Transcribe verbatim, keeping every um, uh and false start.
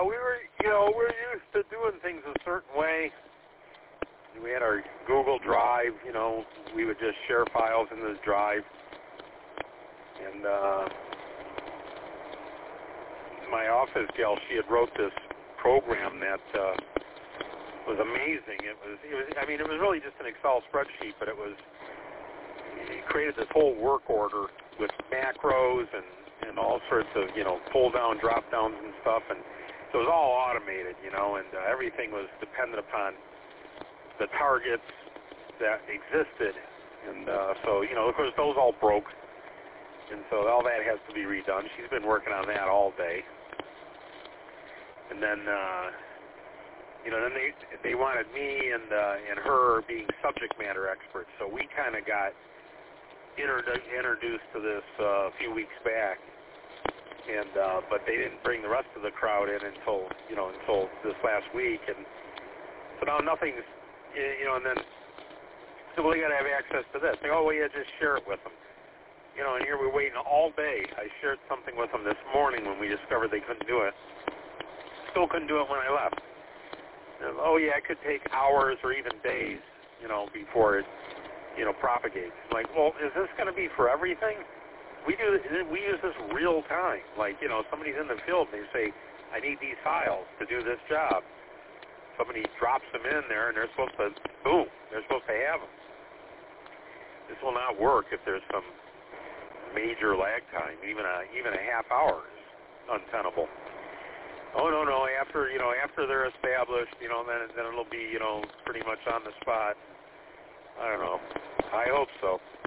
we were, you know, we're used to doing things a certain way. We had our Google Drive, you know, we would just share files in this drive. And uh, my office gal, she had wrote this program that uh, was amazing. It was, it was, I mean, it was really just an Excel spreadsheet, but it was, it created this whole work order with macros and, and all sorts of, you know, pull-down, drop-downs and stuff. And so it was all automated, you know, and uh, everything was dependent upon the targets that existed. And uh, so, you know, of course, those all broke. And so all that has to be redone. She's been working on that all day. And then, uh, you know, then they they wanted me and uh, and her being subject matter experts. So we kind of got introdu- introduced to this uh, a few weeks back. And uh, but they didn't bring the rest of the crowd in until, you know, until this last week. And so now nothing's, you know, and then, so well, you got to have access to this. They go, oh, well, yeah, just share it with them. You know, and here we're waiting all day. I shared something with them this morning when we discovered they couldn't do it. Still couldn't do it when I left. And, oh, yeah, it could take hours or even days, you know, before it, you know, propagates. Like, well, is this going to be for everything? We do. We use this real time. Like, you know, somebody's in the field and they say, I need these files to do this job. Somebody drops them in there and they're supposed to, boom, they're supposed to have them. This will not work if there's some major lag time. Even a even a half hour is untenable. Oh no no! After you know after they're established, you know then then it'll be you know pretty much on the spot. I don't know. I hope so.